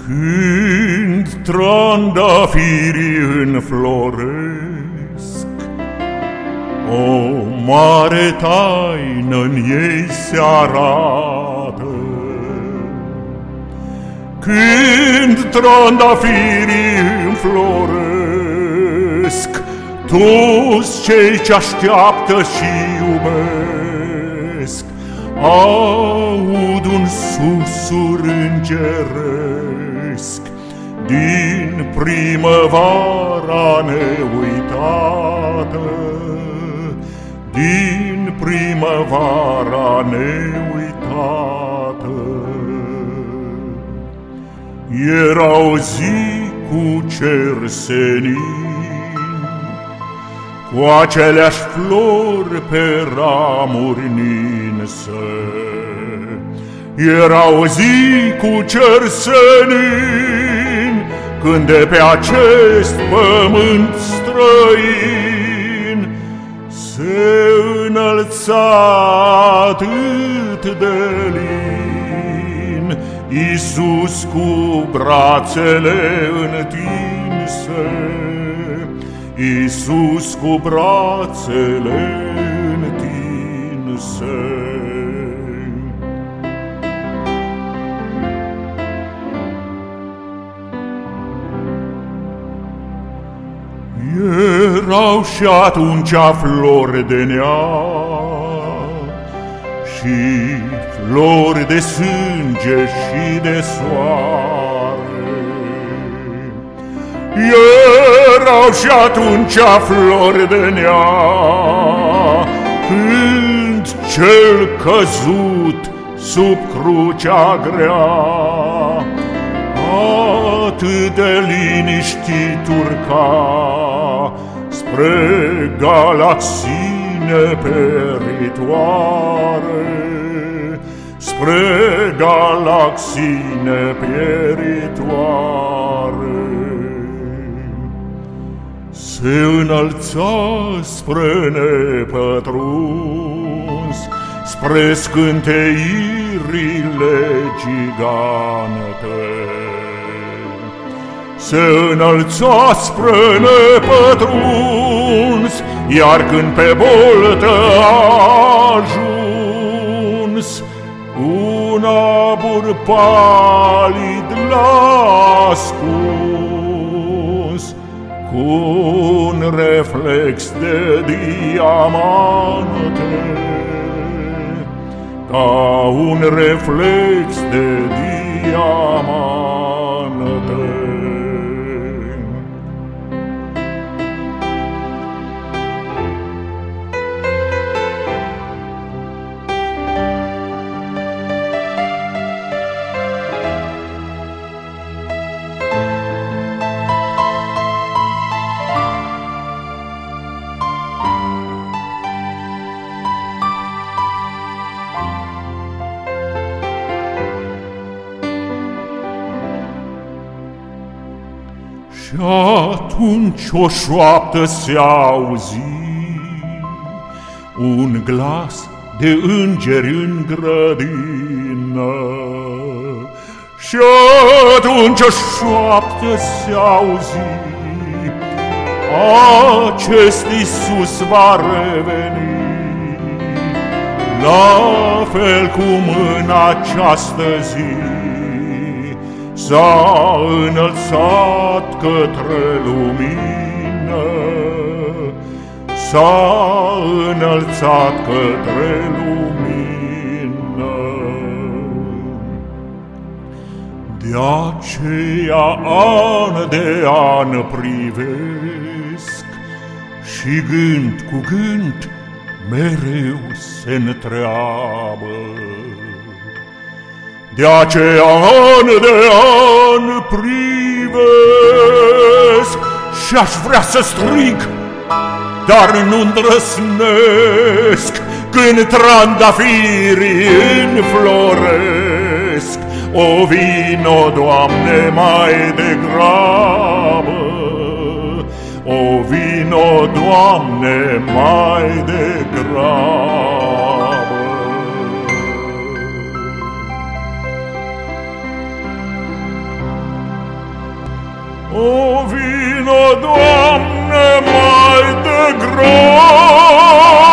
Când trandafirii înfloresc, o mare taină-n ei se arată. Când trandafirii înfloresc, toți cei ce așteaptă și iubesc aud un susur îngeresc din primăvara neuitată, din primăvara neuitată. Era o zi cu cer senin, cu aceleași flori pe ramuri ninse. Era o zi cu cer senin, când de pe acest pământ străin se înălța atât de lin Iisus cu brațele întinse, Iisus cu brațele întinse. Erau și atunci flori de neam și flori de sânge și de soare. Erau și atunci flori de neam, când cel căzut sub crucea grea atât de liniștit urca spre galaxine pieritoare, spre galaxine pieritoare. Se înălța spre nepătruns, spre scânteirile gigante. Se înălța spre nepătruns, iar când pe boltă a ajuns, un abur palid l-a ascuns, cu un reflex de diamante, ca un reflex de diamante. Și atunci o șoaptă se auzi, un glas de îngeri în grădină. Și atunci o șoaptă se auzi, acest Iisus va reveni, la fel cum în această zi s-a înălțat către lumină, s-a înălțat către lumină. De aceea an de an privesc și gând cu gând mereu se întreabă. De aceea an de an privesc și-aș vrea să strig, dar nu îndrăznesc când trandafirii înfloresc. O vino, Doamne, mai degrabă, o vino, Doamne, mai degrabă. O vino, Doamne, mai de grab,